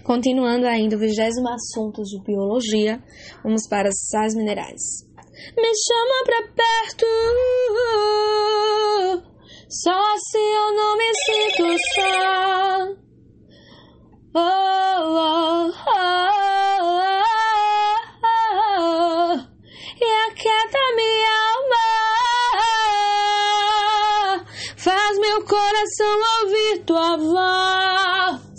Continuando ainda o 20º assunto de biologia, vamos para sais minerais. Me chama pra perto, só assim eu não me sinto só. Oh, oh, oh, oh, oh. E aquieta minha alma, faz meu coração ouvir tua voz.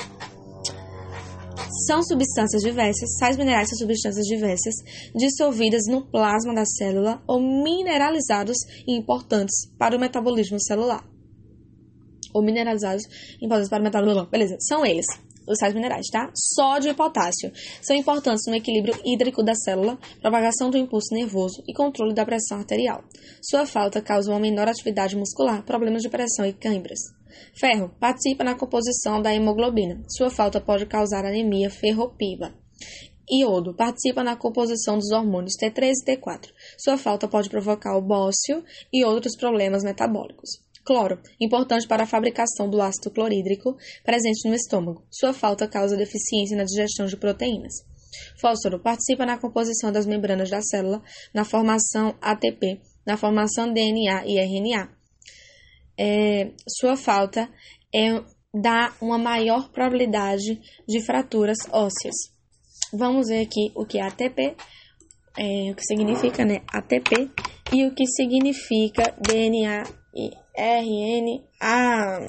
São substâncias diversas, sais minerais são substâncias diversas, dissolvidas no plasma da célula ou mineralizados e importantes para o metabolismo celular. Ou mineralizados e importantes para o metabolismo. Beleza, são eles, os sais minerais, tá? Sódio e potássio são importantes no equilíbrio hídrico da célula, propagação do impulso nervoso e controle da pressão arterial. Sua falta causa uma menor atividade muscular, problemas de pressão e câimbras. Ferro participa na composição da hemoglobina. Sua falta pode causar anemia ferropiva. Iodo participa na composição dos hormônios T3 e T4. Sua falta pode provocar o bócio e outros problemas metabólicos. Cloro, importante para a fabricação do ácido clorídrico presente no estômago. Sua falta causa deficiência na digestão de proteínas. Fósforo participa na composição das membranas da célula, na formação ATP, na formação DNA e RNA. Sua falta dá uma maior probabilidade de fraturas ósseas. Vamos ver aqui o que é ATP, o que significa, né, ATP e o que significa DNA e RNA.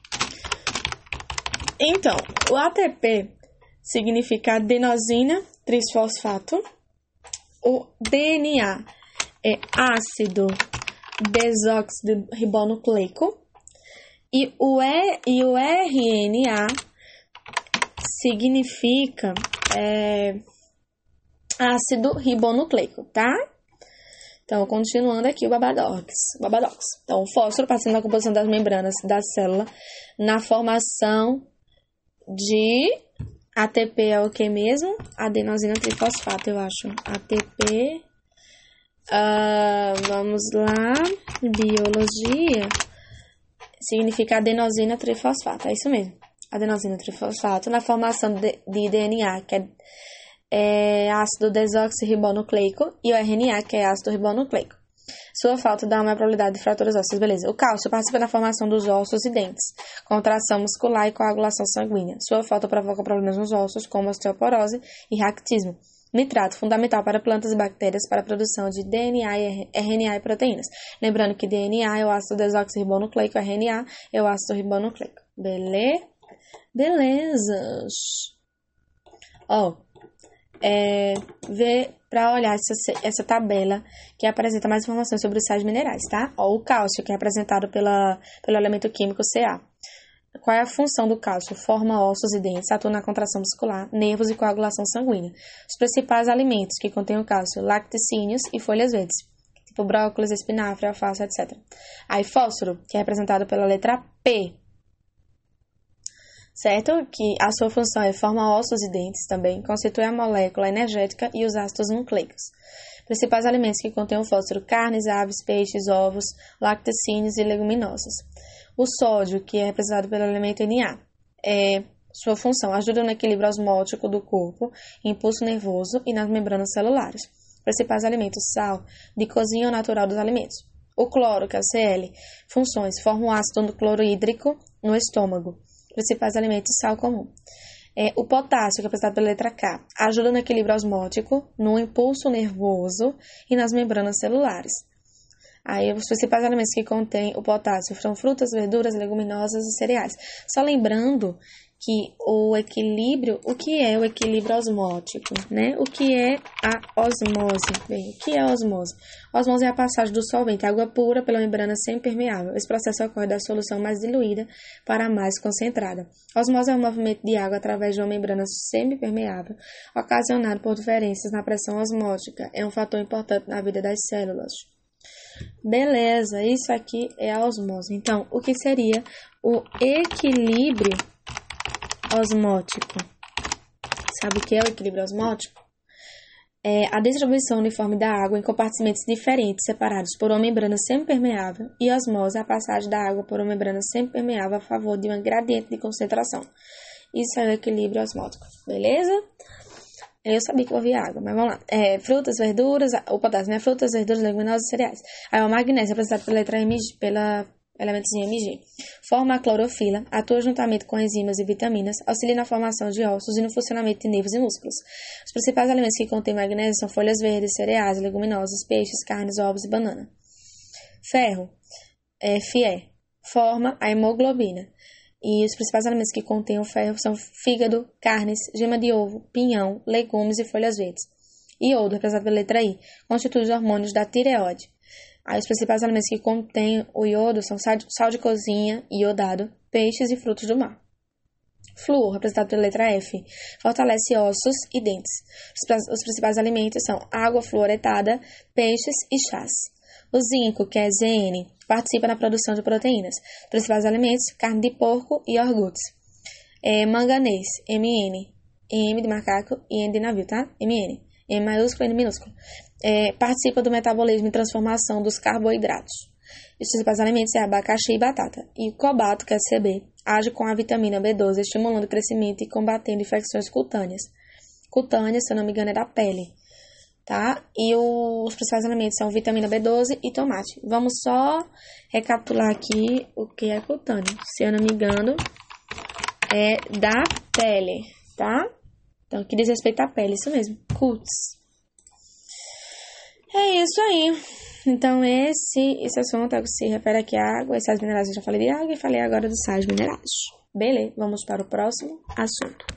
Então, o ATP significa adenosina trisfosfato, o DNA é ácido desoxirribonucleico e o RNA significa ácido ribonucleico, tá? Então, continuando aqui o babadox. Então, o fósforo participa da composição das membranas da célula na formação de ATP é o que mesmo? Adenosina trifosfato, eu acho. ATP. Vamos lá. Biologia. Significa adenosina trifosfato. É isso mesmo. Adenosina trifosfato na formação de DNA, que é ácido desoxirribonucleico, e o RNA, que é ácido ribonucleico. Sua falta dá uma probabilidade de fraturas ósseas. Beleza. O cálcio participa na formação dos ossos e dentes, contração muscular e coagulação sanguínea. Sua falta provoca problemas nos ossos, como osteoporose e raquitismo. Nitrato, fundamental para plantas e bactérias para a produção de DNA, RNA e proteínas. Lembrando que DNA é o ácido desoxirribonucleico, RNA é o ácido ribonucleico. Beleza. Para olhar essa tabela que apresenta mais informações sobre os sais minerais, tá? O cálcio, que é apresentado pelo elemento químico Ca. Qual é a função do cálcio? Forma ossos e dentes, atua na contração muscular, nervos e coagulação sanguínea. Os principais alimentos que contêm o cálcio: lacticínios e folhas verdes, tipo brócolis, espinafre, alface, etc. Aí fósforo, que é representado pela letra P, certo? Que a sua função é formar ossos e dentes também, constitui a molécula energética e os ácidos nucleicos. Principais alimentos que contêm o fósforo: carnes, aves, peixes, ovos, lacticínios e leguminosas. O sódio, que é representado pelo elemento Na, sua função ajuda no equilíbrio osmótico do corpo, impulso nervoso e nas membranas celulares. Principais alimentos: sal, de cozinha natural dos alimentos. O cloro, que é o Cl, funções: forma um ácido clorídrico no estômago. Principais alimentos: sal comum. O potássio, que é representado pela letra K, ajuda no equilíbrio osmótico, no impulso nervoso e nas membranas celulares. Aí, os principais alimentos que contêm o potássio são frutas, verduras, leguminosas e cereais. Só lembrando que o que é o equilíbrio osmótico, né? O que é a osmose? Bem, o que é a osmose? A osmose é a passagem do solvente, água pura, pela membrana semipermeável. Esse processo ocorre da solução mais diluída para a mais concentrada. A osmose é um movimento de água através de uma membrana semipermeável, ocasionado por diferenças na pressão osmótica. É um fator importante na vida das células. Beleza, isso aqui é a osmose. Então, o que seria o equilíbrio osmótico? Sabe o que é o equilíbrio osmótico? É a distribuição uniforme da água em compartimentos diferentes, separados por uma membrana semipermeável, e osmose é a passagem da água por uma membrana semipermeável a favor de um gradiente de concentração. e seu equilíbrio osmótico, beleza? Eu sabia que eu ouvia água, mas vamos lá. Frutas, verduras, o potássio, né? Frutas, verduras, leguminosas e cereais. Aí o magnésio, representado pela letra MG, pela elementozinho MG. Forma a clorofila, atua juntamente com enzimas e vitaminas, auxilia na formação de ossos e no funcionamento de nervos e músculos. Os principais alimentos que contêm magnésio são folhas verdes, cereais, leguminosas, peixes, carnes, ovos e banana. Ferro, Fe, forma a hemoglobina. E os principais alimentos que contêm o ferro são fígado, carnes, gema de ovo, pinhão, legumes e folhas verdes. Iodo, representado pela letra I, constitui os hormônios da tireoide. Aí os principais alimentos que contêm o iodo são sal de cozinha, iodado, peixes e frutos do mar. Flúor, representado pela letra F, fortalece ossos e dentes. Os principais alimentos são água fluoretada, peixes e chás. O zinco, que é Zn, participa na produção de proteínas. Os principais alimentos, carne de porco e iogurtes. Manganês, Mn, M de macaco e N de navio, tá? Mn, M maiúsculo e N minúsculo. Participa do metabolismo e transformação dos carboidratos. Os principais alimentos são abacaxi e batata. E o cobalto, que é Cb, age com a vitamina B12, estimulando o crescimento e combatendo infecções cutâneas. Cutâneas, se eu não me engano, é da pele. Tá? E os principais alimentos são vitamina B12 e tomate. Vamos só recapitular aqui o que é cutâneo. Se eu não me engano, é da pele, tá? Então, que diz respeito à pele, isso mesmo. Cuts. É isso aí. Então, esse assunto se refere aqui à água e sais minerais. Eu já falei de água e falei agora dos sais minerais. Beleza, vamos para o próximo assunto.